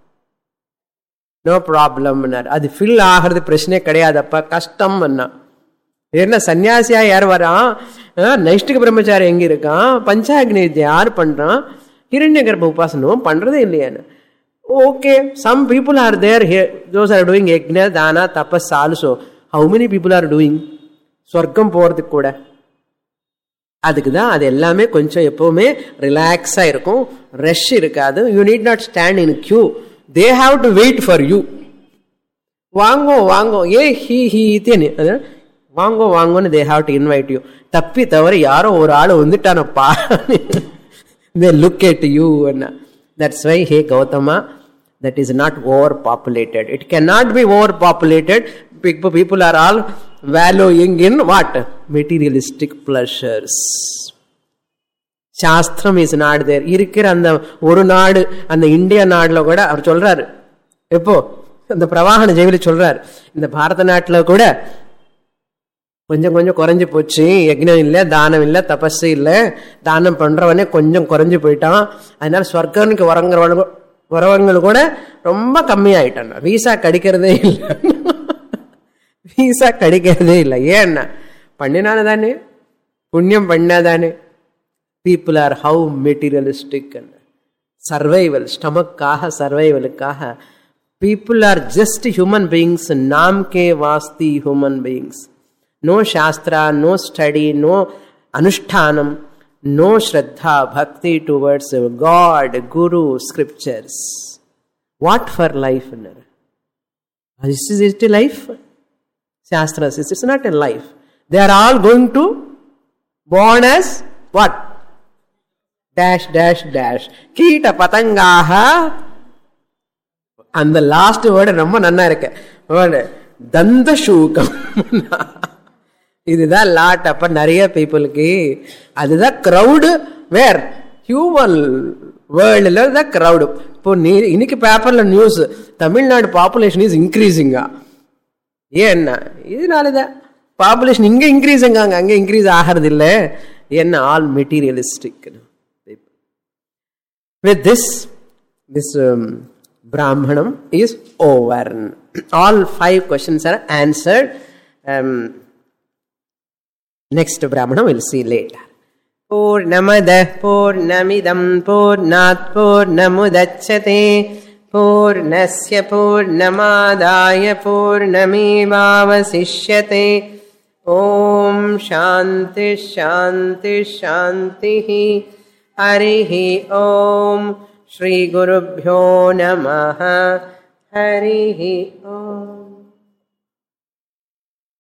No problem. Adi fill ஆகிறது பிரச்சனை கிடையாதப்பா, கஷ்டம். என்ன சன்னியாசியா யார் வரான்? நைஷ்டிக பிரம்மச்சாரி எங்க இருக்கான்? பஞ்சாக்னி யார் பண்றான்? ஹிரண்யகர்ப்ப உபாசனம் பண்றதே இல்லையான்னு. Okay, some people are there here. Those are doing yajna, dana, tapas also. How many people are doing? ஸ்வர்க்கம் போறதுக்கு கூட. அதுக்குதான் அது எல்லாமே கொஞ்சம் எப்பவுமே ரிலாக்ஸா இருக்கும், ரஷ் இருக்காது. You need not stand in queue. They have to wait for you. வாங்கோ வாங்கோ, ஏ ஹீத்தேன்னு வாங்கோ வாங்கோன்னு they have to invite you. தப்பி தவிர யாரோ ஒரு ஆள் வந்துட்டானப்பா, they look at you. That's why, hey Gautama, that is not overpopulated. It cannot be overpopulated. People are all valuing in what? Materialistic pleasures. Shastram is not there. இருக்கிற அந்த ஒரு நாடு, அந்த இந்தியா நாடுல கூட அவர் சொல்றாரு. எப்போ அந்த பிரவாகன ஜெயவலி சொல்றாரு, இந்த பாரத நாட்டுல கூட கொஞ்சம் கொஞ்சம் குறைஞ்சு போச்சு. யக்னம் இல்லை, தானம் இல்லை, தபஸ் இல்லை. தானம் பண்றவனே கொஞ்சம் குறைஞ்சு போயிட்டான். அதனால ஸ்வர்க்கனுக்கு வரவங்க கூட ரொம்ப கம்மியாயிட்டான். வீசா கிடைக்கிறதே இல்லை. வீசா கிடைக்கிறதே இல்லை. ஏன்னா பண்ணினால தானே, புண்ணியம் பண்ணாதானே. People are how materialistic. Survival, ஸ்டமக்காக, சர்வைவலுக்காக People are just human beings, naam ke vasti human beings. No shastra, no study, no anushtanam, no shraddha, bhakti towards God, Guru, scriptures. What for life? Is it a life? Shastra says it's not a life. They are all going to born as what? Dash, dash, dash. Kita patangaha. And the last word ரொம்ப நன்னா இருக்கு. தந்த சூகம். இதுதான் lot. அப்ப நிறைய பீப்புளுக்கு அதுதான் crowd. வேர் human வேர்ல்டுல தான் கிரௌடு. இப்போ இன்னைக்கு பேப்பர்ல நியூஸ், தமிழ்நாடு பாப்புலேஷன் இஸ் இன்க்ரீசிங்கா. ஏன்னா இதனாலதான் பாப்புலேஷன் இங்க இன்க்ரீஸ் அங்க இன்க்ரீஸ் ஆகிறது இல்லை. என்ன all materialistic. With this Brahmanam is over. All 5 questions are answered. Next Brahmanam we'll see later. Purnamadah Purnamidam Purnat Purnamudachyate Purnasya Purnamadaya Purnamevavasishyate. Om Shanti Shanti Shanti. Harihi Om. Shri Gurubhyo Namaha. Harihi Om.